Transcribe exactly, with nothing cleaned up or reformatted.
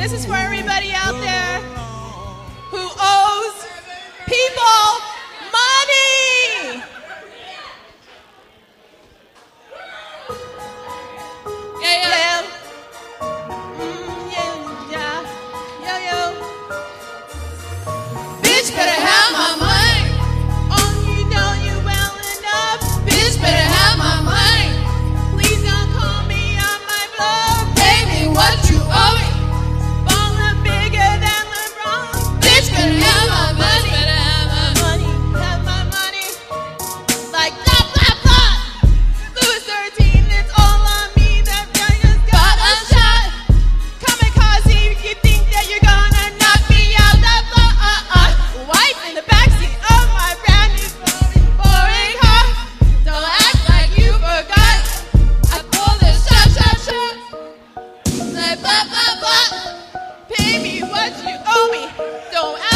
This is for everybody out there who owes people money. Yeah, yeah. yeah. Mm, yeah, yeah. Yo, yo. Bitch better have my money. Oh, you know you well enough. Bitch better have my money. Please don't call me on my bluff. Pay me what you owe me. Ballin' bigger than LeBron. Bitch better have my money. Better have my money. Have my money. Like blah blah blah. Louis thirteen, it's all on me. That guy just got a shot. Kamikaze, you think that you're gonna knock me out? That blah uh uh. Wife in the backseat of my brand new boring, boring car. Don't act like you forgot. I pull this shot, shot, shot. Like blah blah blah. Pay me what you owe me. Don't